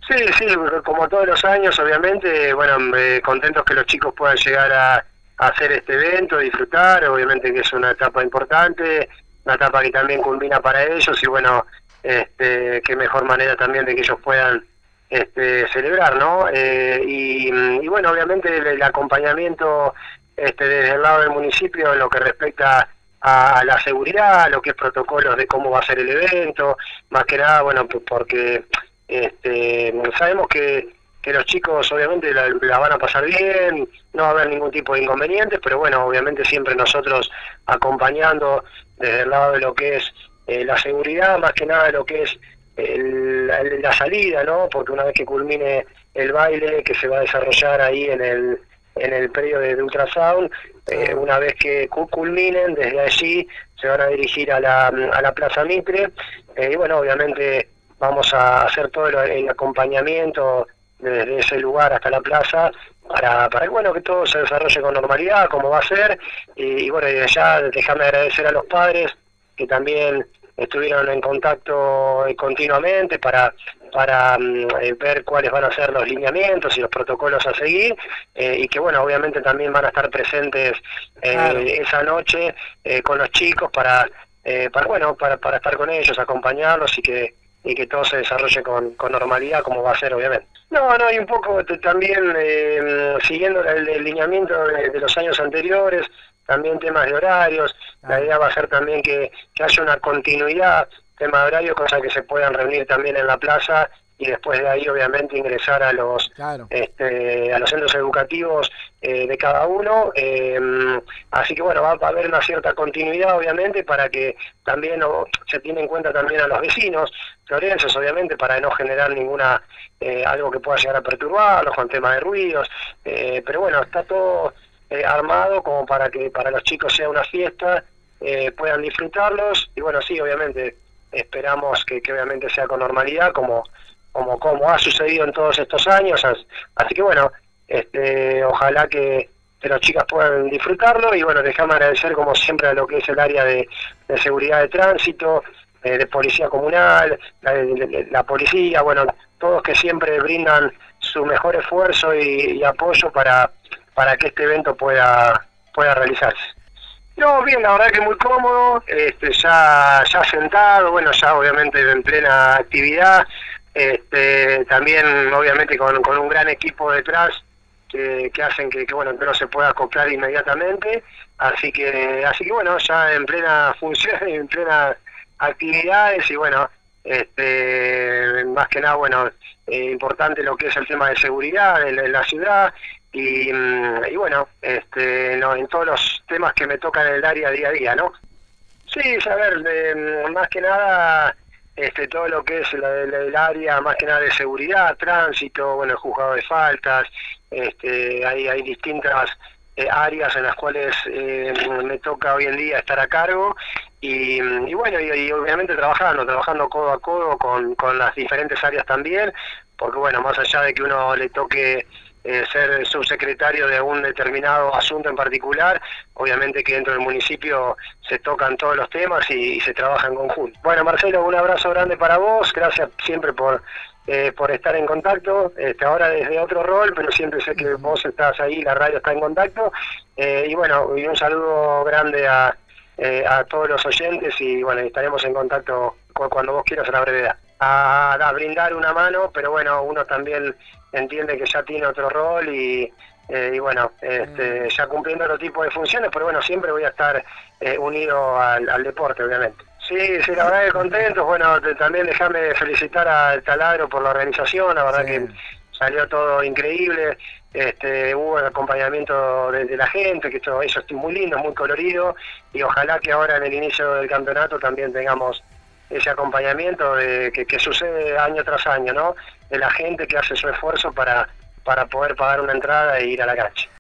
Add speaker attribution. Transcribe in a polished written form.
Speaker 1: Sí, sí, como todos los años, obviamente, bueno, contentos que los chicos puedan llegar a hacer este evento, disfrutar, obviamente que es una etapa importante, una etapa que también culmina para ellos y bueno, qué mejor manera también de que ellos puedan celebrar, ¿no? Y bueno, obviamente el acompañamiento desde el lado del municipio en lo que respecta a la seguridad, a lo que es protocolos de cómo va a ser el evento, más que nada, bueno, porque sabemos que los chicos obviamente la van a pasar bien, no va a haber ningún tipo de inconvenientes, pero bueno, obviamente siempre nosotros acompañando desde el lado de lo que es la seguridad, más que nada de lo que es la salida, ¿no? Porque una vez que culmine el baile que se va a desarrollar ahí en el predio de Ultrasound, una vez que culminen, desde allí se van a dirigir a la Plaza Mitre, y bueno, obviamente vamos a hacer todo el acompañamiento desde ese lugar hasta la plaza para bueno, que todo se desarrolle con normalidad, como va a ser, y bueno, y desde ya déjame agradecer a los padres que también estuvieron en contacto continuamente para ver cuáles van a ser los lineamientos y los protocolos a seguir, y que bueno, obviamente también van a estar presentes
Speaker 2: Claro.
Speaker 1: esa noche con los chicos bueno, para estar con ellos, acompañarlos y que todo se desarrolle con normalidad como va a ser obviamente. No, no, y un poco también siguiendo el lineamiento de los años anteriores, también temas de horarios, la
Speaker 2: Claro.
Speaker 1: idea va a ser también que haya una continuidad, tema de horario, cosa que se puedan reunir también en la plaza y después de ahí obviamente ingresar
Speaker 2: Claro.
Speaker 1: a los centros educativos de cada uno, así que bueno, va a haber una cierta continuidad obviamente para que también se tiene en cuenta también a los vecinos florenses obviamente para no generar ninguna algo que pueda llegar a perturbarlos con tema de ruidos, pero bueno, está todo armado como para que para los chicos sea una fiesta, puedan disfrutarlos y bueno, sí, obviamente esperamos que obviamente sea con normalidad como ha sucedido en todos estos años, así que bueno, ojalá que las chicas puedan disfrutarlo y bueno, déjame agradecer como siempre a lo que es el área de seguridad de tránsito, de policía comunal, la policía, bueno, todos que siempre brindan su mejor esfuerzo y apoyo para que este evento pueda realizarse. No, bien, la verdad que muy cómodo, ya sentado, bueno, ya obviamente en plena actividad, también obviamente con un gran equipo detrás que hacen que bueno, que uno se pueda acoplar inmediatamente, así que bueno, ya en plena función, en plena actividades y bueno, más que nada, bueno, importante lo que es el tema de seguridad en la ciudad y bueno, no, en todos los temas que me tocan en el área día a día, ¿no? Sí, a ver, más que nada, todo lo que es el área, más que nada de seguridad, tránsito, bueno, el juzgado de faltas, hay distintas áreas en las cuales me toca hoy en día estar a cargo y bueno, y obviamente trabajando codo a codo con las diferentes áreas también, porque bueno, más allá de que uno le toque ser subsecretario de un determinado asunto en particular, obviamente que dentro del municipio se tocan todos los temas y se trabaja en conjunto. Bueno, Marcelo, un abrazo grande para vos, gracias siempre por estar en contacto, ahora desde otro rol, pero siempre sé que vos estás ahí, la radio está en contacto, y bueno, y un saludo grande a todos los oyentes y bueno, estaremos en contacto cuando vos quieras a la brevedad. A brindar una mano, pero bueno, uno también entiende que ya tiene otro rol y bueno, ya cumpliendo otro tipo de funciones, pero bueno, siempre voy a estar unido al deporte, obviamente. Sí, sí, la verdad que contentos, bueno, también déjame felicitar al Taladro por la organización, la verdad
Speaker 2: Sí.
Speaker 1: que salió todo increíble, hubo el acompañamiento de la gente, que eso es muy lindo, muy colorido, y ojalá que ahora en el inicio del campeonato también tengamos ese acompañamiento que sucede año tras año, ¿no? De la gente que hace su esfuerzo para poder pagar una entrada e ir a la cancha.